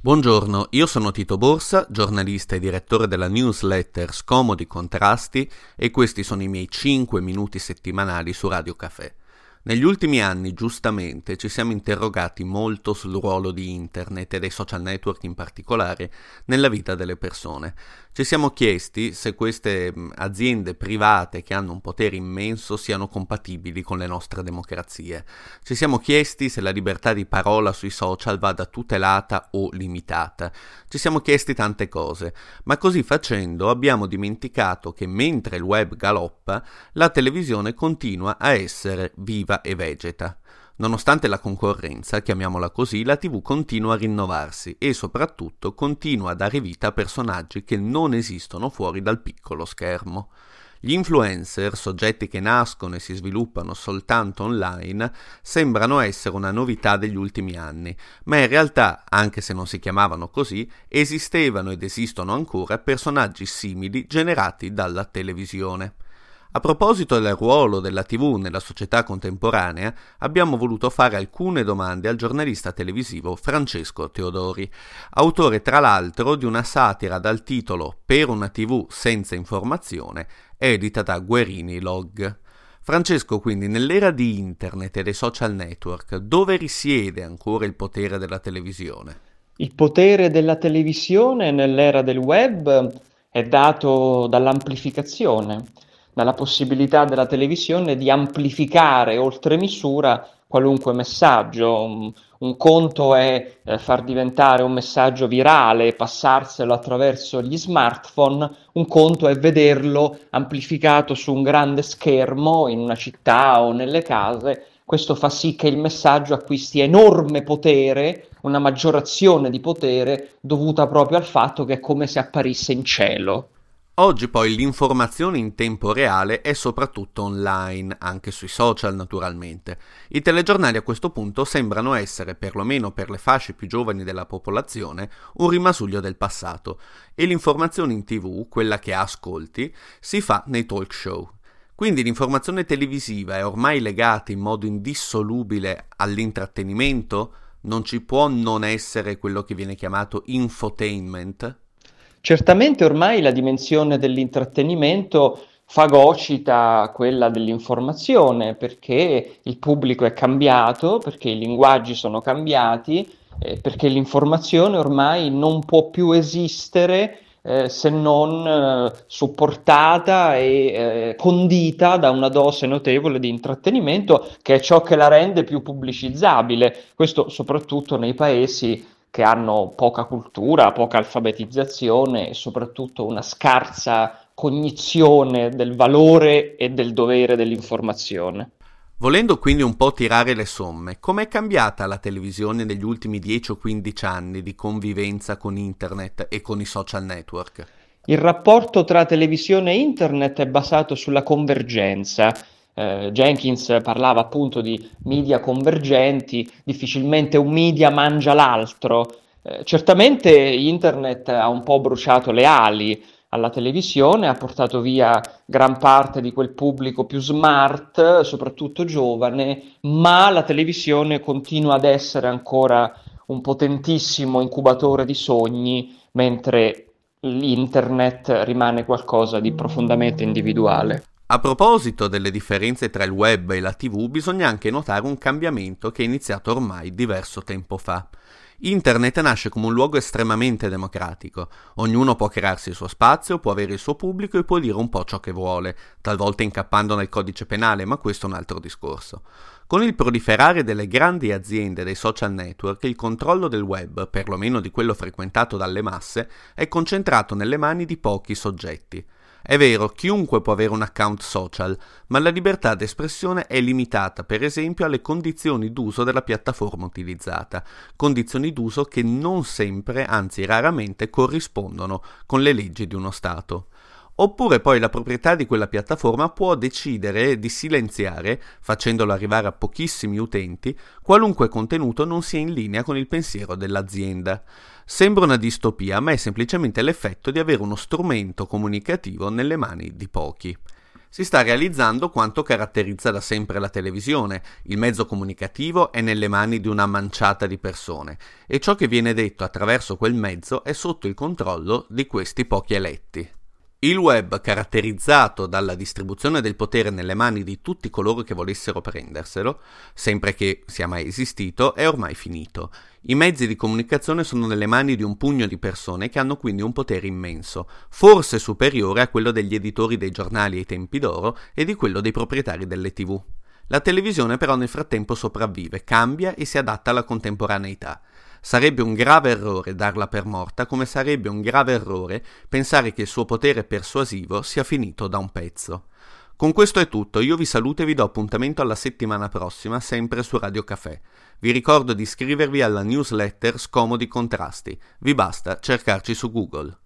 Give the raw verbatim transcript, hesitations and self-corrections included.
Buongiorno, io sono Tito Borsa, giornalista e direttore della newsletter Scomodi Contrasti e questi sono i miei cinque minuti settimanali su Radio Caffè. Negli ultimi anni, giustamente, ci siamo interrogati molto sul ruolo di internet e dei social network in particolare nella vita delle persone. Ci siamo chiesti se queste aziende private che hanno un potere immenso siano compatibili con le nostre democrazie. Ci siamo chiesti se la libertà di parola sui social vada tutelata o limitata. Ci siamo chiesti tante cose, ma così facendo abbiamo dimenticato che mentre il web galoppa, la televisione continua a essere viva e vegeta. Nonostante la concorrenza, chiamiamola così, la tivù continua a rinnovarsi e soprattutto continua a dare vita a personaggi che non esistono fuori dal piccolo schermo. Gli influencer, soggetti che nascono e si sviluppano soltanto online, sembrano essere una novità degli ultimi anni, ma in realtà, anche se non si chiamavano così, esistevano ed esistono ancora personaggi simili generati dalla televisione. A proposito del ruolo della tivù nella società contemporanea, abbiamo voluto fare alcune domande al giornalista televisivo Francesco Teodori, autore tra l'altro di una satira dal titolo Per una tivù senza informazione, edita da Guerini Log. Francesco, quindi, nell'era di internet e dei social network, dove risiede ancora il potere della televisione? Il potere della televisione nell'era del web è dato dall'amplificazione, dalla possibilità della televisione di amplificare oltre misura qualunque messaggio. Un, un conto è eh, far diventare un messaggio virale, passarselo attraverso gli smartphone, un conto è vederlo amplificato su un grande schermo in una città o nelle case. Questo fa sì che il messaggio acquisti enorme potere, una maggiorazione di potere dovuta proprio al fatto che è come se apparisse in cielo. Oggi poi l'informazione in tempo reale è soprattutto online, anche sui social naturalmente. I telegiornali a questo punto sembrano essere, perlomeno per le fasce più giovani della popolazione, un rimasuglio del passato e l'informazione in tivù, quella che ascolti, si fa nei talk show. Quindi l'informazione televisiva è ormai legata in modo indissolubile all'intrattenimento? Non ci può non essere quello che viene chiamato infotainment? Certamente ormai la dimensione dell'intrattenimento fagocita quella dell'informazione, perché il pubblico è cambiato, perché i linguaggi sono cambiati, eh, perché l'informazione ormai non può più esistere eh, se non eh, supportata e eh, condita da una dose notevole di intrattenimento, che è ciò che la rende più pubblicizzabile. Questo soprattutto nei paesi che hanno poca cultura, poca alfabetizzazione e soprattutto una scarsa cognizione del valore e del dovere dell'informazione. Volendo quindi un po' tirare le somme, com'è cambiata la televisione negli ultimi dieci o quindici anni di convivenza con internet e con i social network? Il rapporto tra televisione e internet è basato sulla convergenza. Eh, Jenkins parlava appunto di media convergenti, difficilmente un media mangia l'altro. Eh, certamente internet ha un po' bruciato le ali alla televisione, ha portato via gran parte di quel pubblico più smart, soprattutto giovane, ma la televisione continua ad essere ancora un potentissimo incubatore di sogni, mentre l'internet rimane qualcosa di profondamente individuale. A proposito delle differenze tra il web e la tivù, bisogna anche notare un cambiamento che è iniziato ormai diverso tempo fa. Internet nasce come un luogo estremamente democratico. Ognuno può crearsi il suo spazio, può avere il suo pubblico e può dire un po' ciò che vuole, talvolta incappando nel codice penale, ma questo è un altro discorso. Con il proliferare delle grandi aziende dei social network, il controllo del web, perlomeno di quello frequentato dalle masse, è concentrato nelle mani di pochi soggetti. È vero, chiunque può avere un account social, ma la libertà d'espressione è limitata, per esempio, alle condizioni d'uso della piattaforma utilizzata, condizioni d'uso che non sempre, anzi raramente, corrispondono con le leggi di uno Stato. Oppure poi la proprietà di quella piattaforma può decidere di silenziare, facendolo arrivare a pochissimi utenti, qualunque contenuto non sia in linea con il pensiero dell'azienda. Sembra una distopia, ma è semplicemente l'effetto di avere uno strumento comunicativo nelle mani di pochi. Si sta realizzando quanto caratterizza da sempre la televisione: il mezzo comunicativo è nelle mani di una manciata di persone e ciò che viene detto attraverso quel mezzo è sotto il controllo di questi pochi eletti. Il web, caratterizzato dalla distribuzione del potere nelle mani di tutti coloro che volessero prenderselo, sempre che sia mai esistito, è ormai finito. I mezzi di comunicazione sono nelle mani di un pugno di persone che hanno quindi un potere immenso, forse superiore a quello degli editori dei giornali ai tempi d'oro e di quello dei proprietari delle tivù. La televisione però nel frattempo sopravvive, cambia e si adatta alla contemporaneità. Sarebbe un grave errore darla per morta, come sarebbe un grave errore pensare che il suo potere persuasivo sia finito da un pezzo. Con questo è tutto, io vi saluto e vi do appuntamento alla settimana prossima, sempre su Radio Caffè. Vi ricordo di iscrivervi alla newsletter Scomodi Contrasti, vi basta cercarci su Google.